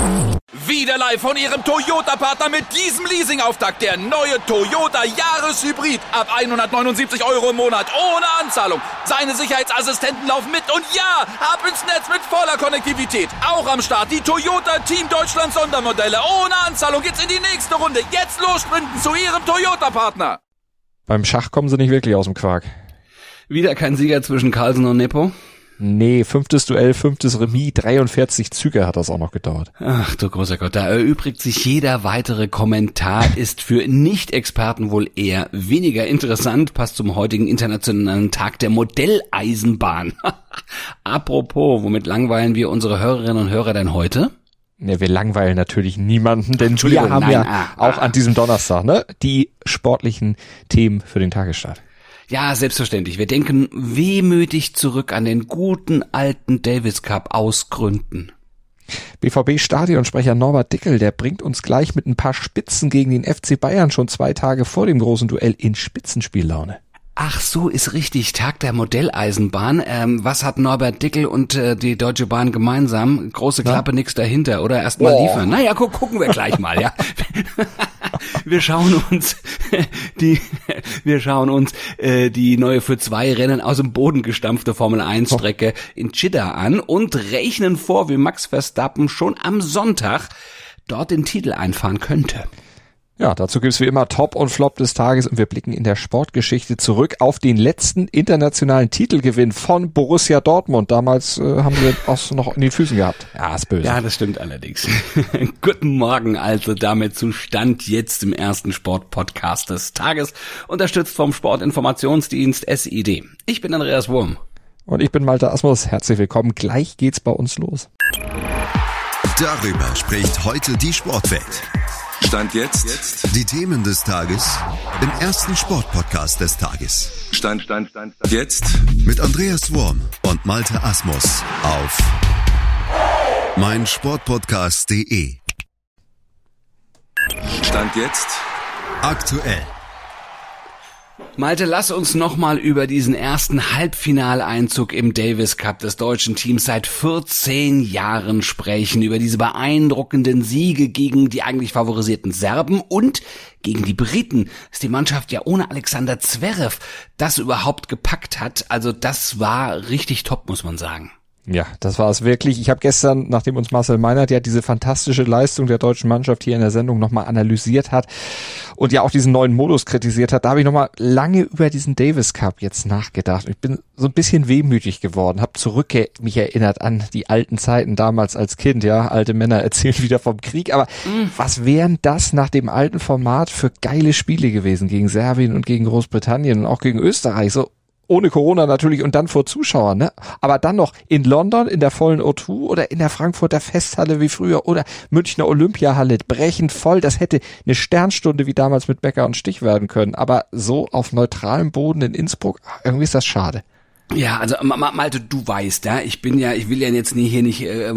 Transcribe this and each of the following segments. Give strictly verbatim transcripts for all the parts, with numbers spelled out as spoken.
Wieder live von Ihrem Toyota-Partner mit diesem Leasing-Auftakt. Der neue Toyota Jahreshybrid. Ab hundertneunundsiebzig Euro im Monat. Ohne Anzahlung. Seine Sicherheitsassistenten laufen mit. Und ja, ab ins Netz mit voller Konnektivität. Auch am Start die Toyota Team Deutschland Sondermodelle. Ohne Anzahlung geht's in die nächste Runde. Jetzt los sprinten zu Ihrem Toyota-Partner. Beim Schach kommen sie nicht wirklich aus dem Quark. Wieder kein Sieger zwischen Carlsen und Nepo? Nee, fünftes Duell, fünftes Remis, dreiundvierzig Züge hat das auch noch gedauert. Ach du großer Gott, da erübrigt sich jeder weitere Kommentar, ist für Nicht-Experten wohl eher weniger interessant, passt zum heutigen internationalen Tag der Modelleisenbahn. Apropos, womit langweilen wir unsere Hörerinnen und Hörer denn heute? Ja, wir langweilen natürlich niemanden, denn wir haben nein, ja ah, auch ah. an diesem Donnerstag ne die sportlichen Themen für den Tagesstart. Ja, selbstverständlich. Wir denken wehmütig zurück an den guten alten Davis Cup aus Gründen. B V B-Stadionsprecher Norbert Dickel, der bringt uns gleich mit ein paar Spitzen gegen den F C Bayern schon zwei Tage vor dem großen Duell in Spitzenspiellaune. Ach so, ist richtig. Tag der Modelleisenbahn. Ähm, was hat Norbert Dickel und äh, die Deutsche Bahn gemeinsam? Große Klappe, nix dahinter. Oder erst mal liefern. Naja, gu- gucken wir gleich mal, ja. Wir schauen uns die, wir schauen uns äh, die neue für zwei Rennen aus dem Boden gestampfte Formel eins Strecke in Jeddah an und rechnen vor, wie Max Verstappen schon am Sonntag dort den Titel einfahren könnte. Ja, dazu gibt's wie immer Top und Flop des Tages und wir blicken in der Sportgeschichte zurück auf den letzten internationalen Titelgewinn von Borussia Dortmund. Damals äh, haben wir auch noch in den Füßen gehabt. Ja, ist böse. Ja, das stimmt allerdings. Guten Morgen also damit zu Stand jetzt im ersten Sportpodcast des Tages, unterstützt vom Sportinformationsdienst S I D. Ich bin Andreas Wurm. Und ich bin Malte Asmus. Herzlich willkommen. Gleich geht's bei uns los. Darüber spricht heute die Sportwelt. Stand jetzt. jetzt. Die Themen des Tages im ersten Sportpodcast des Tages. Stand, Stand, Stand, Stand. Jetzt. Mit Andreas Worm und Malte Asmus auf meinsportpodcast punkt de. Stand jetzt. Aktuell. Malte, lass uns nochmal über diesen ersten Halbfinaleinzug im Davis Cup des deutschen Teams seit vierzehn Jahren sprechen, über diese beeindruckenden Siege gegen die eigentlich favorisierten Serben und gegen die Briten, dass die Mannschaft ja ohne Alexander Zverev das überhaupt gepackt hat. Also das war richtig top, muss man sagen. Ja, das war es wirklich. Ich habe gestern, nachdem uns Marcel Meinert ja diese fantastische Leistung der deutschen Mannschaft hier in der Sendung nochmal analysiert hat und ja auch diesen neuen Modus kritisiert hat, da habe ich nochmal lange über diesen Davis Cup jetzt nachgedacht. Ich bin so ein bisschen wehmütig geworden, habe zurück mich erinnert an die alten Zeiten damals als Kind. Ja, alte Männer erzählen wieder vom Krieg, aber mm. was wären das nach dem alten Format für geile Spiele gewesen gegen Serbien und gegen Großbritannien und auch gegen Österreich, so ohne Corona natürlich und dann vor Zuschauern, ne? Aber dann noch in London in der vollen O zwei oder in der Frankfurter Festhalle wie früher oder Münchner Olympiahalle brechend voll. Das hätte eine Sternstunde wie damals mit Becker und Stich werden können. Aber so auf neutralem Boden in Innsbruck, irgendwie ist das schade. Ja, also Malte, du weißt, ja, ich bin ja, ich will ja jetzt nie hier nicht äh,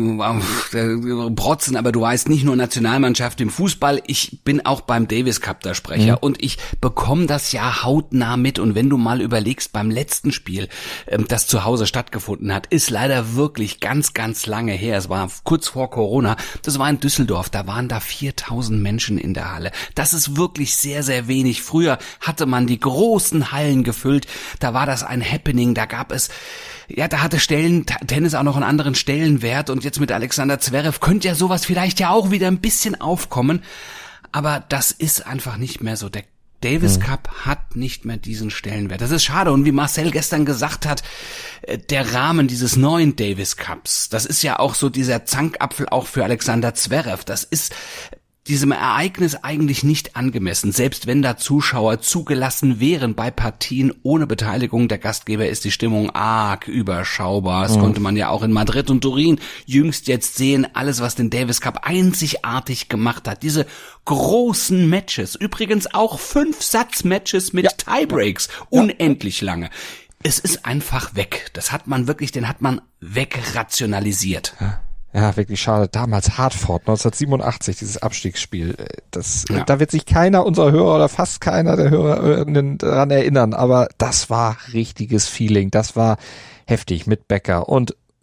äh, protzen, aber du weißt, nicht nur Nationalmannschaft im Fußball, ich bin auch beim Davis Cup der Sprecher mhm. und ich bekomme das ja hautnah mit. Und wenn du mal überlegst, beim letzten Spiel, ähm, das zu Hause stattgefunden hat, ist leider wirklich ganz, ganz lange her. Es war kurz vor Corona. Das war in Düsseldorf. Da waren da viertausend Menschen in der Halle. Das ist wirklich sehr, sehr wenig. Früher hatte man die großen Hallen gefüllt. Da war das ein Happening. Da gab es, ja, da hatte Stellen, Tennis auch noch einen anderen Stellenwert und jetzt mit Alexander Zverev könnte ja sowas vielleicht ja auch wieder ein bisschen aufkommen, aber das ist einfach nicht mehr so. Der Davis Cup hat nicht mehr diesen Stellenwert. Das ist schade und wie Marcel gestern gesagt hat, der Rahmen dieses neuen Davis Cups, das ist ja auch so dieser Zankapfel auch für Alexander Zverev, das ist diesem Ereignis eigentlich nicht angemessen. Selbst wenn da Zuschauer zugelassen wären bei Partien ohne Beteiligung der Gastgeber, ist die Stimmung arg überschaubar. Das mhm. konnte man ja auch in Madrid und Turin jüngst jetzt sehen. Alles, was den Davis Cup einzigartig gemacht hat. Diese großen Matches. Übrigens auch fünf Satzmatches mit ja. Tiebreaks. Ja. Unendlich lange. Es ist einfach weg. Das hat man wirklich, den hat man wegrationalisiert. Ja. Ja, wirklich schade. Damals Hartford, neunzehnhundertsiebenundachtzig, dieses Abstiegsspiel. Das, ja. Da wird sich keiner unserer Hörer oder fast keiner der Hörerinnen daran erinnern. Aber das war richtiges Feeling. Das war heftig mit Becker und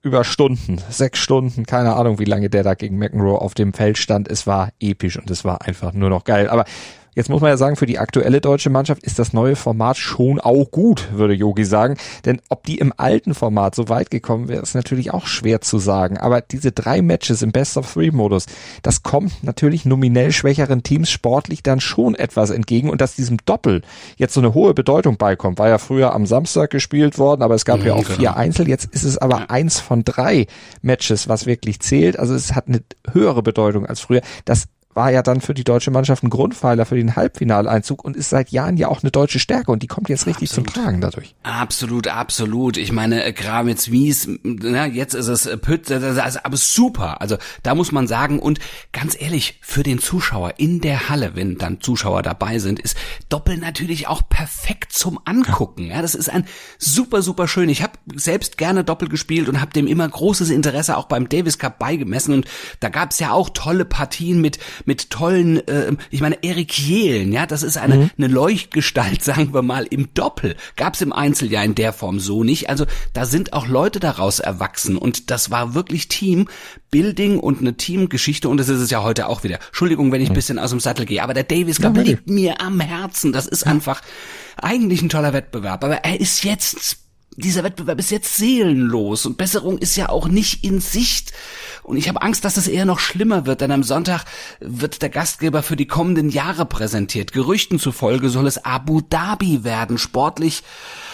über Stunden, sechs Stunden, keine Ahnung, wie lange der da gegen McEnroe auf dem Feld stand. Es war episch und es war einfach nur noch geil. Aber jetzt muss man ja sagen, für die aktuelle deutsche Mannschaft ist das neue Format schon auch gut, würde Jogi sagen. Denn ob die im alten Format so weit gekommen wäre, ist natürlich auch schwer zu sagen. Aber diese drei Matches im Best-of-Three-Modus, das kommt natürlich nominell schwächeren Teams sportlich dann schon etwas entgegen. Und dass diesem Doppel jetzt so eine hohe Bedeutung beikommt, war ja früher am Samstag gespielt worden, aber es gab mhm, ja auch genau. vier Einzel. Jetzt ist es aber ja. eins von drei Matches, was wirklich zählt. Also es hat eine höhere Bedeutung als früher. Das war ja dann für die deutsche Mannschaft ein Grundpfeiler für den Halbfinaleinzug und ist seit Jahren ja auch eine deutsche Stärke und die kommt jetzt richtig absolut. Zum Tragen dadurch. Absolut, absolut. Ich meine, Krawitz-Mies, na, jetzt ist es Pütz, das ist aber super. Also da muss man sagen und ganz ehrlich, für den Zuschauer in der Halle, wenn dann Zuschauer dabei sind, ist Doppel natürlich auch perfekt zum Angucken. Ja, das ist ein super, super schön. Ich habe selbst gerne Doppel gespielt und habe dem immer großes Interesse auch beim Davis Cup beigemessen und da gab es ja auch tolle Partien mit mit tollen, äh, ich meine, Erik Jehlen, ja, das ist eine, mhm. eine Leuchtgestalt, sagen wir mal, im Doppel. Gab's im Einzel ja in der Form so nicht. Also da sind auch Leute daraus erwachsen und das war wirklich Teambuilding und eine Teamgeschichte und das ist es ja heute auch wieder. Entschuldigung, wenn ich ein bisschen aus dem Sattel gehe, aber der Davis Cup ja, liegt mir am Herzen. Das ist einfach eigentlich ein toller Wettbewerb, aber er ist jetzt dieser Wettbewerb ist jetzt seelenlos und Besserung ist ja auch nicht in Sicht. Und ich habe Angst, dass es eher noch schlimmer wird, denn am Sonntag wird der Gastgeber für die kommenden Jahre präsentiert. Gerüchten zufolge soll es Abu Dhabi werden. Sportlich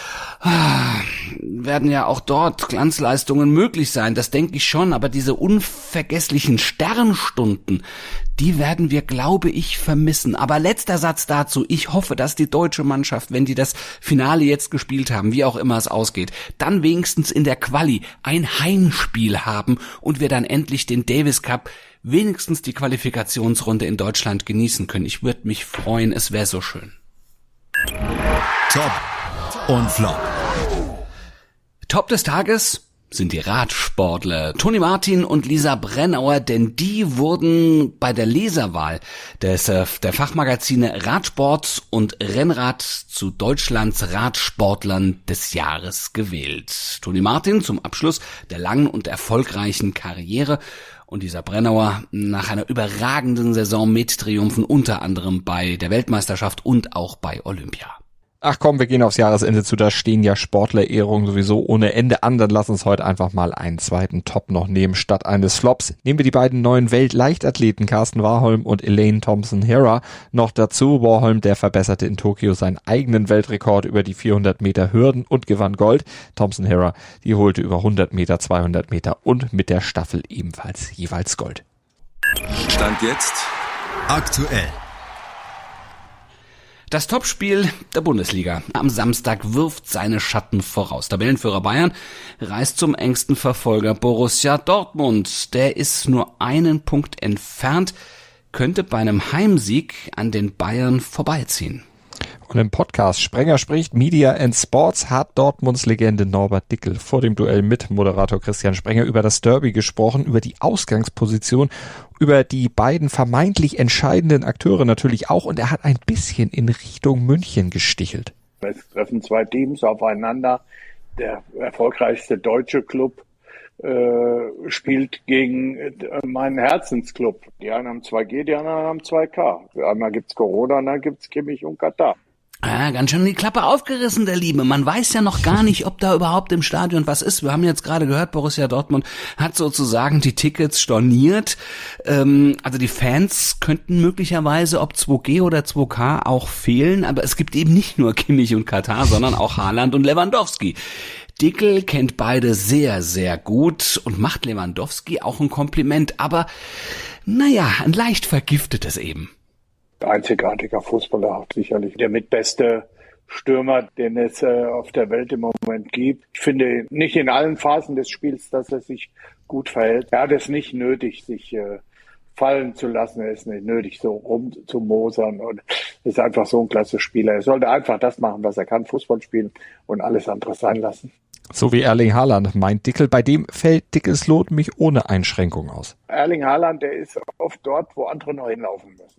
werden ja auch dort Glanzleistungen möglich sein, das denke ich schon, aber diese unvergesslichen Sternstunden, die werden wir, glaube ich, vermissen. Aber letzter Satz dazu, ich hoffe, dass die deutsche Mannschaft, wenn die das Finale jetzt gespielt haben, wie auch immer es ausgeht, dann wenigstens in der Quali ein Heimspiel haben und wir dann endlich den Davis Cup, wenigstens die Qualifikationsrunde in Deutschland genießen können. Ich würde mich freuen, es wäre so schön. Top und Flop. Top des Tages sind die Radsportler Toni Martin und Lisa Brennauer, denn die wurden bei der Leserwahl des, der Fachmagazine Radsport und Rennrad zu Deutschlands Radsportlern des Jahres gewählt. Toni Martin zum Abschluss der langen und erfolgreichen Karriere und Lisa Brennauer nach einer überragenden Saison mit Triumphen unter anderem bei der Weltmeisterschaft und auch bei Olympia. Ach komm, wir gehen aufs Jahresende zu, da stehen ja Sportlerehrungen sowieso ohne Ende an, dann lass uns heute einfach mal einen zweiten Top noch nehmen statt eines Flops. Nehmen wir die beiden neuen Weltleichtathleten Carsten Warholm und Elaine Thompson-Herah noch dazu. Warholm, der verbesserte in Tokio seinen eigenen Weltrekord über die vierhundert Meter Hürden und gewann Gold. Thompson-Herah, die holte über hundert Meter, zweihundert Meter und mit der Staffel ebenfalls jeweils Gold. Stand jetzt aktuell. Das Topspiel der Bundesliga am Samstag wirft seine Schatten voraus. Tabellenführer Bayern reist zum engsten Verfolger Borussia Dortmund. Der ist nur einen Punkt entfernt, könnte bei einem Heimsieg an den Bayern vorbeiziehen. Und im Podcast Sprenger spricht Media and Sports hat Dortmunds Legende Norbert Dickel vor dem Duell mit Moderator Christian Sprenger über das Derby gesprochen, über die Ausgangsposition, über die beiden vermeintlich entscheidenden Akteure natürlich auch und er hat ein bisschen in Richtung München gestichelt. Es treffen zwei Teams aufeinander. Der erfolgreichste deutsche Club äh, spielt gegen äh, meinen Herzensclub. Die einen haben zwei G, die anderen haben zwei K. Einmal gibt's Corona, dann gibt's Kimmich und Katar. Ah, ganz schön die Klappe aufgerissen, der Liebe. Man weiß ja noch gar nicht, ob da überhaupt im Stadion was ist. Wir haben jetzt gerade gehört, Borussia Dortmund hat sozusagen die Tickets storniert. Ähm, also die Fans könnten möglicherweise, ob zwei G oder zwei K, auch fehlen. Aber es gibt eben nicht nur Kimmich und Katar, sondern auch Haaland und Lewandowski. Dickel kennt beide sehr, sehr gut und macht Lewandowski auch ein Kompliment. Aber naja, ein leicht vergiftetes eben. Einzigartiger Fußballer, sicherlich der mitbeste Stürmer, den es äh, auf der Welt im Moment gibt. Ich finde nicht in allen Phasen des Spiels, dass er sich gut verhält. Er hat es nicht nötig, sich äh, fallen zu lassen. Er ist nicht nötig, so rumzumosern. Und ist einfach so ein klasse Spieler. Er sollte einfach das machen, was er kann, Fußball spielen und alles andere sein lassen. So wie Erling Haaland, meint Dickel. Bei dem fällt dickes Lot mich ohne Einschränkung aus. Erling Haaland, der ist oft dort, wo andere noch hinlaufen müssen.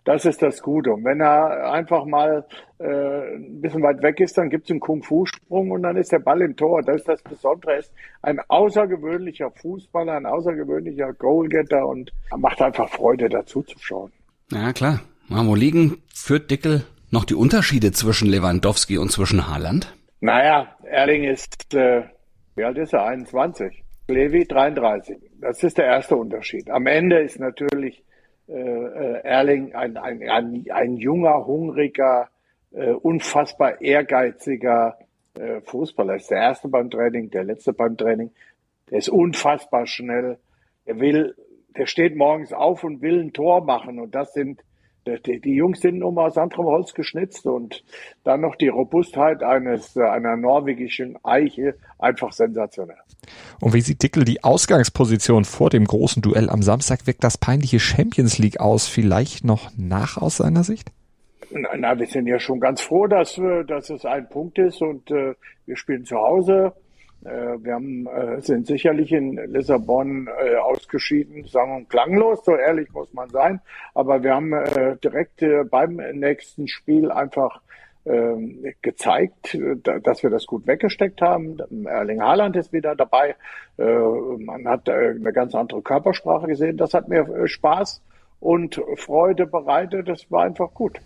Das ist das Gute. Und wenn er einfach mal äh, ein bisschen weit weg ist, dann gibt es einen Kung-Fu-Sprung und dann ist der Ball im Tor. Das ist das Besondere. Er ist ein außergewöhnlicher Fußballer, ein außergewöhnlicher Goalgetter und macht einfach Freude, dazu zu schauen. Ja, klar. Wo liegen für Dickel noch die Unterschiede zwischen Lewandowski und zwischen Haaland? Naja, Erling ist, äh, wie alt ist er? einundzwanzig. Levi dreiunddreißig. Das ist der erste Unterschied. Am Ende ist natürlich äh, Erling ein, ein, ein, ein junger, hungriger, äh, unfassbar ehrgeiziger äh, Fußballer. Er ist der erste beim Training, der letzte beim Training. Der ist unfassbar schnell. Er will, der steht morgens auf und will ein Tor machen. Und das sind Die, die Jungs sind nun mal aus anderem Holz geschnitzt und dann noch die Robustheit eines einer norwegischen Eiche, einfach sensationell. Und wie sieht Dickel die Ausgangsposition vor dem großen Duell am Samstag? Wirkt das peinliche Champions League aus vielleicht noch nach aus seiner Sicht? Na, na wir sind ja schon ganz froh, dass, dass es ein Punkt ist und äh, wir spielen zu Hause. Wir haben, äh, sind sicherlich in Lissabon äh, ausgeschieden, sagen wir klanglos, so ehrlich muss man sein. Aber wir haben äh, direkt äh, beim nächsten Spiel einfach äh, gezeigt, äh, dass wir das gut weggesteckt haben. Erling Haaland ist wieder dabei. Äh, man hat äh, eine ganz andere Körpersprache gesehen. Das hat mir äh, Spaß und Freude bereitet. Das war einfach gut.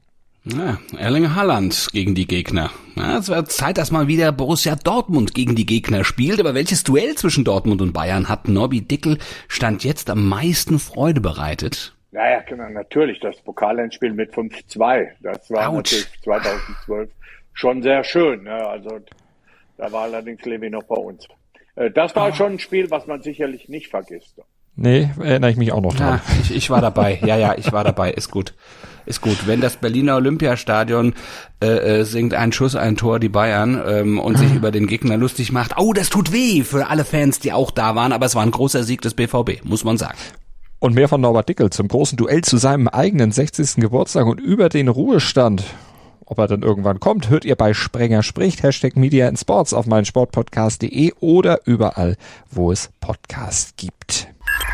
Ja, Erling Haaland gegen die Gegner. Ja, es wird Zeit, dass mal wieder Borussia Dortmund gegen die Gegner spielt. Aber welches Duell zwischen Dortmund und Bayern hat Nobby Dickel Stand jetzt am meisten Freude bereitet? Naja, genau, natürlich das Pokalendspiel mit fünf zwei. Das war Ouch. natürlich zweitausendzwölf schon sehr schön. Ne? Also da war allerdings Levi noch bei uns. Das war oh. schon ein Spiel, was man sicherlich nicht vergisst. Nee, erinnere ich mich auch noch dran. Ja, ich, ich war dabei. Ja, ja, ich war dabei. Ist gut. Ist gut. Wenn das Berliner Olympiastadion äh, äh, singt ein Schuss, ein Tor, die Bayern ähm, und sich über den Gegner lustig macht. Oh, das tut weh für alle Fans, die auch da waren. Aber es war ein großer Sieg des B V B, muss man sagen. Und mehr von Norbert Dickel zum großen Duell zu seinem eigenen sechzigsten Geburtstag und über den Ruhestand. Ob er dann irgendwann kommt, hört ihr bei Sprenger spricht, Hashtag Media and Sports auf meinsportpodcast punkt de oder überall, wo es Podcasts gibt.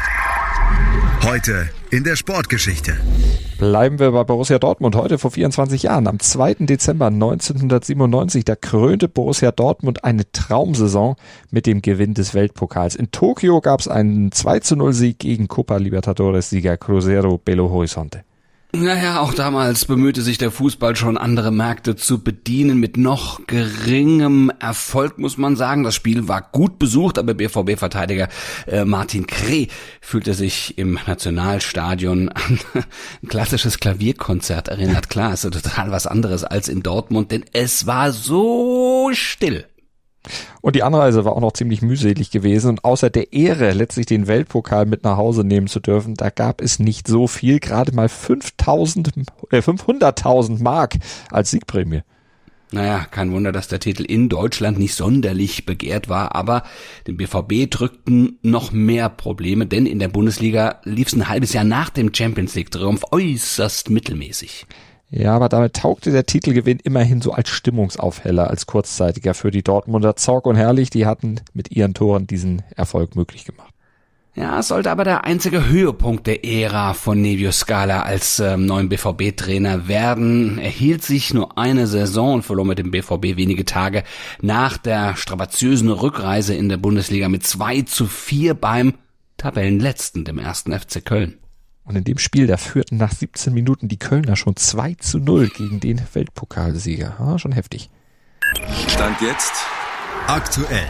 Heute in der Sportgeschichte. Bleiben wir bei Borussia Dortmund. Heute vor vierundzwanzig Jahren, am zweiten Dezember neunzehnhundertsiebenundneunzig, da krönte Borussia Dortmund eine Traumsaison mit dem Gewinn des Weltpokals. In Tokio gab es einen zwei zu null Sieg gegen Copa Libertadores-Sieger Cruzeiro Belo Horizonte. Naja, auch damals bemühte sich der Fußball schon, andere Märkte zu bedienen, mit noch geringem Erfolg, muss man sagen. Das Spiel war gut besucht, aber B V B-Verteidiger äh, Martin Kreh fühlte sich im Nationalstadion an ein klassisches Klavierkonzert erinnert. Klar, ist ja total was anderes als in Dortmund, denn es war so still. Und die Anreise war auch noch ziemlich mühselig gewesen und außer der Ehre, letztlich den Weltpokal mit nach Hause nehmen zu dürfen, da gab es nicht so viel, gerade mal fünftausend, äh, fünfhunderttausend Mark als Siegprämie. Naja, kein Wunder, dass der Titel in Deutschland nicht sonderlich begehrt war, aber den B V B drückten noch mehr Probleme, denn in der Bundesliga lief es ein halbes Jahr nach dem Champions League Triumph äußerst mittelmäßig. Ja, aber damit taugte der Titelgewinn immerhin so als Stimmungsaufheller, als kurzzeitiger für die Dortmunder. Zorg und Herrlich, die hatten mit ihren Toren diesen Erfolg möglich gemacht. Ja, es sollte aber der einzige Höhepunkt der Ära von Nevio Scala als ähm, neuen B V B-Trainer werden. Er hielt sich nur eine Saison und verlor mit dem B V B wenige Tage nach der strapaziösen Rückreise in der Bundesliga mit zwei zu vier beim Tabellenletzten, dem ersten F C Köln. Und in dem Spiel, da führten nach siebzehn Minuten die Kölner schon zwei zu null gegen den Weltpokalsieger. Ja, schon heftig. Stand jetzt aktuell.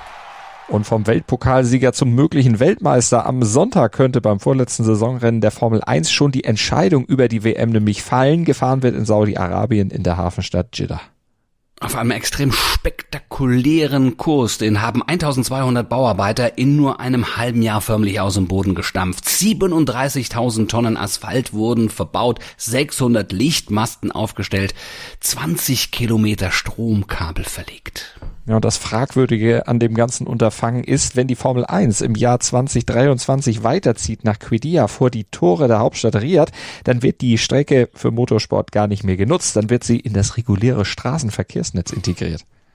Und vom Weltpokalsieger zum möglichen Weltmeister am Sonntag könnte beim vorletzten Saisonrennen der Formel eins schon die Entscheidung über die W M nämlich fallen. Gefahren wird in Saudi-Arabien in der Hafenstadt Jeddah. Auf einem extrem spektakulären Kurs, den haben eintausendzweihundert Bauarbeiter in nur einem halben Jahr förmlich aus dem Boden gestampft. siebenunddreißigtausend Tonnen Asphalt wurden verbaut, sechshundert Lichtmasten aufgestellt, zwanzig Kilometer Stromkabel verlegt. Ja, und das Fragwürdige an dem ganzen Unterfangen ist, wenn die Formel eins im Jahr zwanzig dreiundzwanzig weiterzieht nach Qiddiya vor die Tore der Hauptstadt Riad, dann wird die Strecke für Motorsport gar nicht mehr genutzt. Dann wird sie in das reguläre Straßenverkehrsnetz integriert.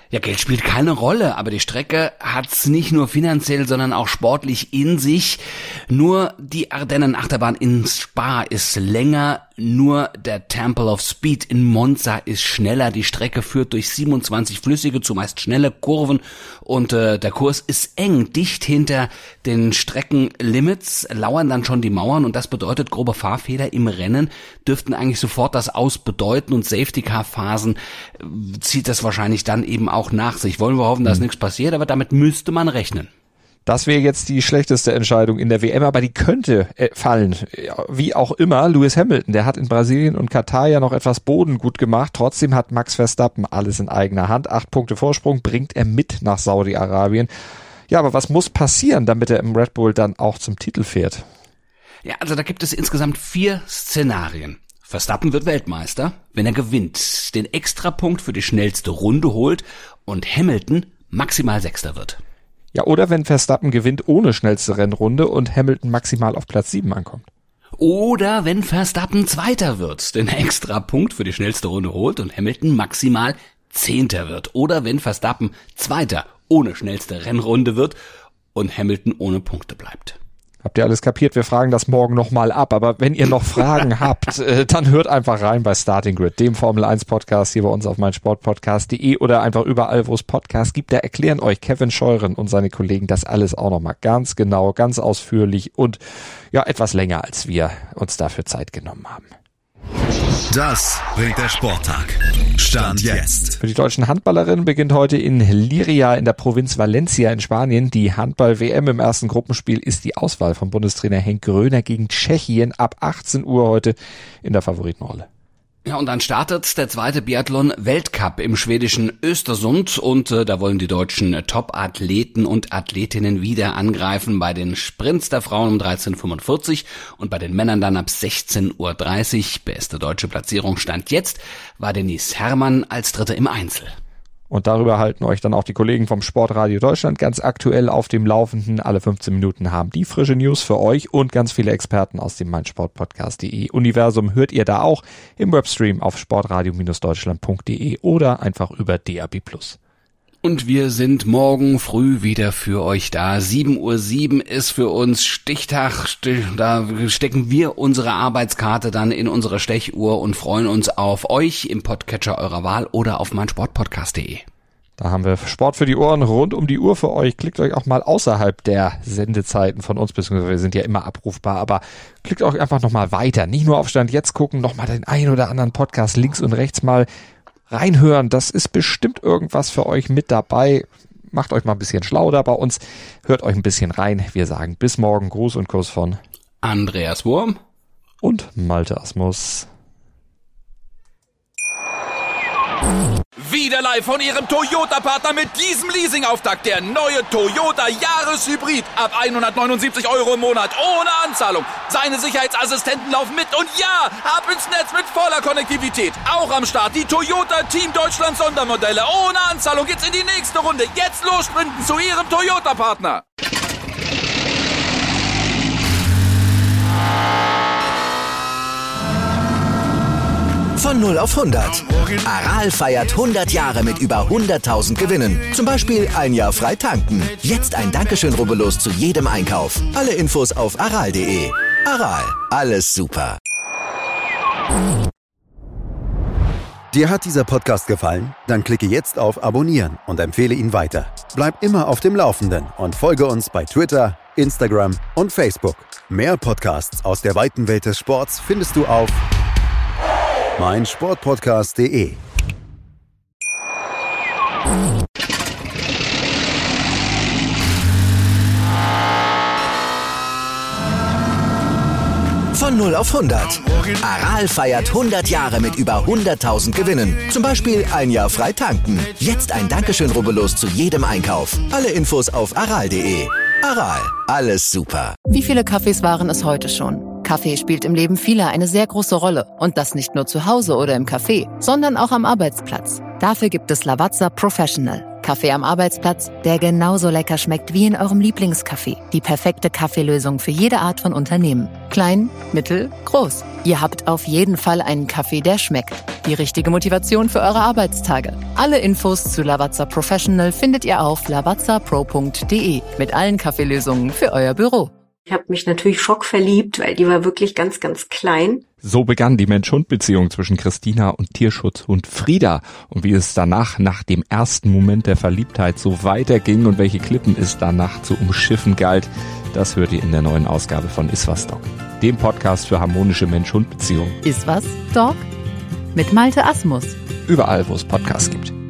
Ja, Geld spielt keine Rolle, aber die Strecke hat's nicht nur finanziell, sondern auch sportlich in sich. Nur die Ardennen-Achterbahn in Spa ist länger, nur der Temple of Speed in Monza ist schneller. Die Strecke führt durch siebenundzwanzig flüssige, zumeist schnelle Kurven und äh, der Kurs ist eng. Dicht hinter den Streckenlimits lauern dann schon die Mauern und das bedeutet, grobe Fahrfehler im Rennen dürften eigentlich sofort das Aus bedeuten und Safety-Car-Phasen äh, zieht das wahrscheinlich dann eben auch nach sich. Wollen wir hoffen, dass nichts passiert, aber damit müsste man rechnen. Das wäre jetzt die schlechteste Entscheidung in der W M, aber die könnte äh, fallen. Wie auch immer, Lewis Hamilton, der hat in Brasilien und Katar ja noch etwas Boden gut gemacht. Trotzdem hat Max Verstappen alles in eigener Hand. Acht Punkte Vorsprung bringt er mit nach Saudi-Arabien. Ja, aber was muss passieren, damit er im Red Bull dann auch zum Titel fährt? Ja, also da gibt es insgesamt vier Szenarien. Verstappen wird Weltmeister, wenn er gewinnt, den Extrapunkt für die schnellste Runde holt und Hamilton maximal Sechster wird. Ja, oder wenn Verstappen gewinnt ohne schnellste Rennrunde und Hamilton maximal auf Platz sieben ankommt. Oder wenn Verstappen Zweiter wird, den Extrapunkt für die schnellste Runde holt und Hamilton maximal Zehnter wird. Oder wenn Verstappen Zweiter ohne schnellste Rennrunde wird und Hamilton ohne Punkte bleibt. Habt ihr alles kapiert? Wir fragen das morgen nochmal ab. Aber wenn ihr noch Fragen habt, äh, dann hört einfach rein bei Starting Grid, dem Formel eins Podcast hier bei uns auf meinsportpodcast punkt de oder einfach überall, wo es Podcasts gibt. Da erklären euch Kevin Scheuren und seine Kollegen das alles auch nochmal ganz genau, ganz ausführlich und ja etwas länger, als wir uns dafür Zeit genommen haben. Das bringt der Sporttag. Stand jetzt. Für die deutschen Handballerinnen beginnt heute in Liria in der Provinz Valencia in Spanien die Handball-W M. Im ersten Gruppenspiel ist die Auswahl von Bundestrainer Henk Gröner gegen Tschechien ab achtzehn Uhr heute in der Favoritenrolle. Ja, und dann startet der zweite Biathlon-Weltcup im schwedischen Östersund und äh, da wollen die deutschen äh, Top-Athleten und Athletinnen wieder angreifen bei den Sprints der Frauen um dreizehn Uhr fünfundvierzig und bei den Männern dann ab sechzehn Uhr dreißig. Beste deutsche Platzierung stand jetzt war Denise Herrmann als Dritte im Einzel. Und darüber halten euch dann auch die Kollegen vom Sportradio Deutschland ganz aktuell auf dem Laufenden. Alle fünfzehn Minuten haben die frische News für euch und ganz viele Experten aus dem meinsportpodcast punkt de Universum hört ihr da auch im Webstream auf sportradio Deutschland punkt de oder einfach über D A B plus. Und wir sind morgen früh wieder für euch da. sieben Uhr sieben ist für uns Stichtag. Da stecken wir unsere Arbeitskarte dann in unsere Stechuhr und freuen uns auf euch im Podcatcher eurer Wahl oder auf meinsportpodcast punkt de. Da haben wir Sport für die Ohren rund um die Uhr für euch. Klickt euch auch mal außerhalb der Sendezeiten von uns, beziehungsweise wir sind ja immer abrufbar, aber klickt euch einfach nochmal weiter. Nicht nur auf Stand jetzt gucken, nochmal den ein oder anderen Podcast links und rechts mal reinhören, das ist bestimmt irgendwas für euch mit dabei. Macht euch mal ein bisschen schlau da bei uns. Hört euch ein bisschen rein. Wir sagen bis morgen. Gruß und Kuss von Andreas Wurm und Malte Asmus. Wieder live von Ihrem Toyota-Partner mit diesem Leasing-Auftakt. Der neue Toyota Jahreshybrid. Ab hundertneunundsiebzig Euro im Monat. Ohne Anzahlung. Seine Sicherheitsassistenten laufen mit. Und ja, ab ins Netz mit voller Konnektivität. Auch am Start die Toyota Team Deutschland Sondermodelle. Ohne Anzahlung geht's in die nächste Runde. Jetzt los sprinten zu Ihrem Toyota-Partner. Von null auf hundert. Aral feiert hundert Jahre mit über hunderttausend Gewinnen. Zum Beispiel ein Jahr frei tanken. Jetzt ein Dankeschön, rubbellos zu jedem Einkauf. Alle Infos auf aral punkt de. Aral, alles super. Dir hat dieser Podcast gefallen? Dann klicke jetzt auf Abonnieren und empfehle ihn weiter. Bleib immer auf dem Laufenden und folge uns bei Twitter, Instagram und Facebook. Mehr Podcasts aus der weiten Welt des Sports findest du auf meinsportpodcast punkt de. Von null auf hundert. Aral feiert hundert Jahre mit über hunderttausend Gewinnen. Zum Beispiel ein Jahr frei tanken. Jetzt ein Dankeschön, rubbellos zu jedem Einkauf. Alle Infos auf aral punkt de. Aral, alles super. Wie viele Kaffees waren es heute schon? Kaffee spielt im Leben vieler eine sehr große Rolle. Und das nicht nur zu Hause oder im Café, sondern auch am Arbeitsplatz. Dafür gibt es Lavazza Professional. Kaffee am Arbeitsplatz, der genauso lecker schmeckt wie in eurem Lieblingscafé. Die perfekte Kaffeelösung für jede Art von Unternehmen. Klein, mittel, groß. Ihr habt auf jeden Fall einen Kaffee, der schmeckt. Die richtige Motivation für eure Arbeitstage. Alle Infos zu Lavazza Professional findet ihr auf lavazza pro punkt de mit allen Kaffeelösungen für euer Büro. Ich habe mich natürlich schockverliebt, weil die war wirklich ganz, ganz klein. So begann die Mensch-Hund-Beziehung zwischen Christina und Tierschutzhund Frieda. Und wie es danach, nach dem ersten Moment der Verliebtheit, so weiterging und welche Klippen es danach zu umschiffen galt, das hört ihr in der neuen Ausgabe von Iswas Dog, dem Podcast für harmonische Mensch-Hund-Beziehungen. Iswas Dog? Mit Malte Asmus. Überall, wo es Podcasts gibt.